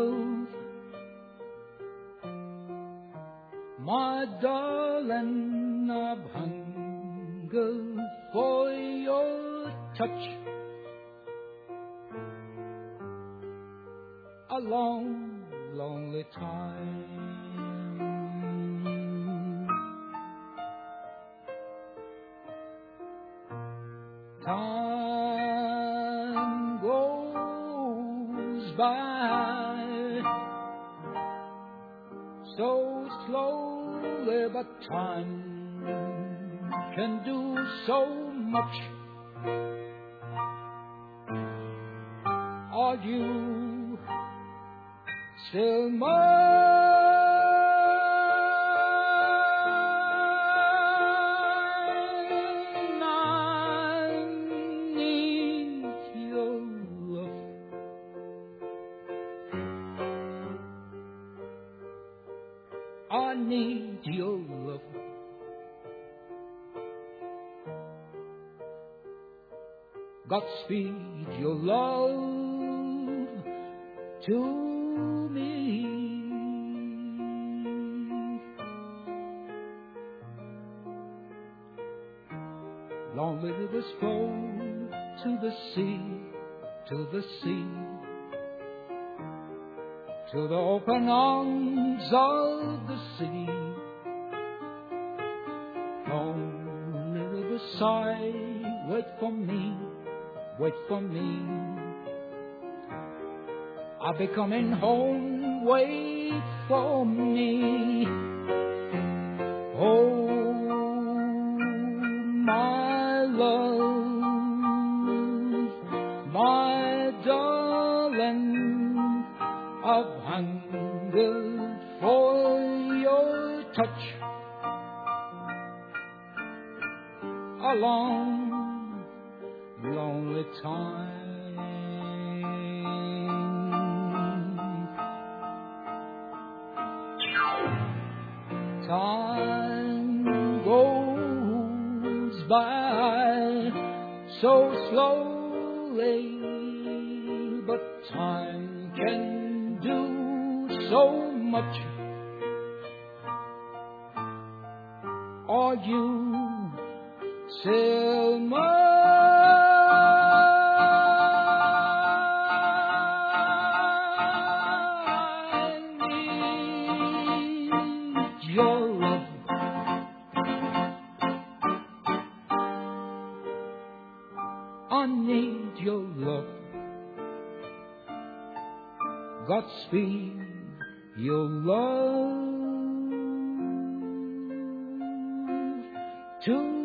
love, my darling, I've hungered for your touch a long, lonely time. Time goes by so slowly, but time can do so much. Are you still mine? I need your love. Godspeed your love to me. Long rivers flow to the sea, to the sea, to the open arms of the sea. Lonely riverside, wait for me, wait for me. I'll be coming home, wait for me. Oh, my love, my darling, I've hungered for your touch a long, lonely time. Time goes by so slowly, but time can do so much. Are you still mine? Your love, I need your love. Godspeed your love to